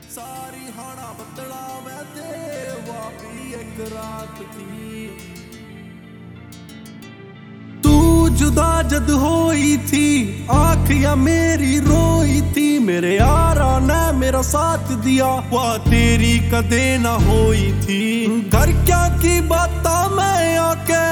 सारी हाना बदला मैं देवा भी एक रात थी। तू जुदा जद होई थी आँखियां मेरी रोई थी, मेरे यारा ने मेरा साथ दिया वाह तेरी कदे ना होई थी। घर क्या की बाता मैं आके,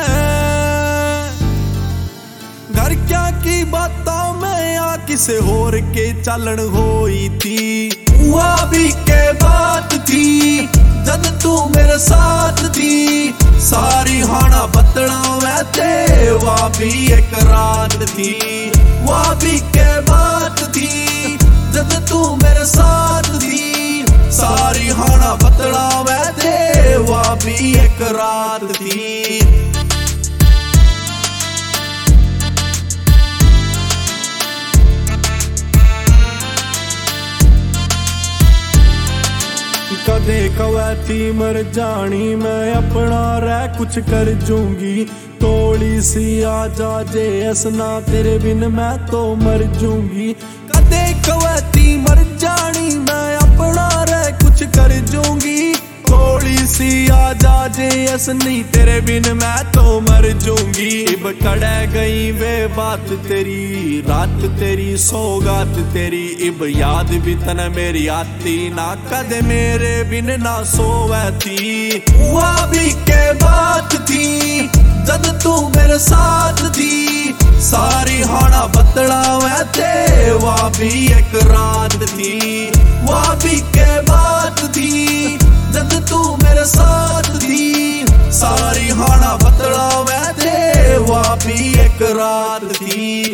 घर क्या की बाता मैं आ किसे होर के चलन होई थी। वह भी के बात थी जद तू मेरे साथ थी, सारी हाना बदला मैं देवा भी एक रात थी। वह भी के बात थी जद तू मेरे साथ थी, सारी हाना बदला मैं देवा भी एक रात थी। कदे कवैती मर जानी मैं अपना रह कुछ कर जूंगी, थोड़ी सी आजा जे असना तेरे बिन मैं तो मर जूंगी। कदे कवैती मर जानी मैं अपना रह कुछ कर जूंगी, थोड़ी सी आजा जे असनी तेरे बिन मैं तो मर जूंगी। इब कड़े गई वे बात तेरी रात तेरी सौगात तेरी, इब याद भी तन मेरी आती ना कदे मेरे बिन ना सोवे थी। वह भी के बात थी जद तू मेरे साथ थी, सारी हाना बदला मैं देवा भी एक रात थी। वह भी के बात थी जद तू मेरे साथ थी, सारी हाना बदला मैं देवा भी एक रात थी।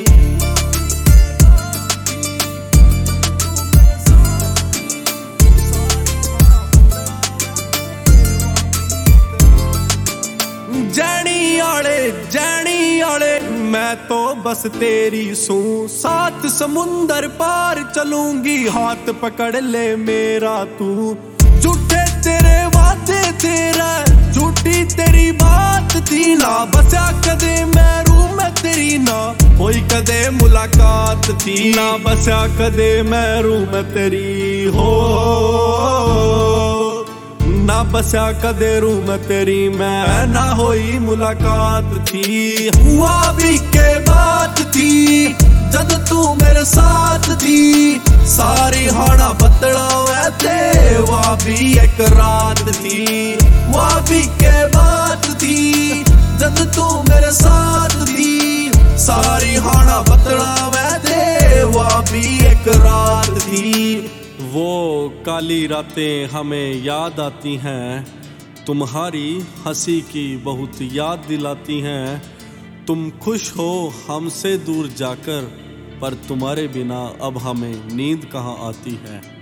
जैनी आले मैं तो बस तेरी सू, सात समुंदर पार चलूंगी हाथ पकड़ ले मेरा तू। झूठे तेरे वादे तेरा झूठी तेरी बात थी, ना बसा कदे मैं रूह में तेरी ना कोई कदे मुलाकात थी। ना बसा कदे मैं रूह में तेरी हो, ना बसा कदे रूह में तेरी मैं ना होई मुलाकात थी। हुआ भी के बात थी जद तू मेरे साथ थी, सारी हाना बदला मैं देवा भी एक रात थी। वह भी के बात थी जद तू मेरे साथ थी, सारी हाना बदला मैं देवा भी एक रात थी। वो काली रातें हमें याद आती हैं, तुम्हारी हंसी की बहुत याद दिलाती हैं। तुम खुश हो हमसे दूर जाकर, पर तुम्हारे बिना अब हमें नींद कहाँ आती है।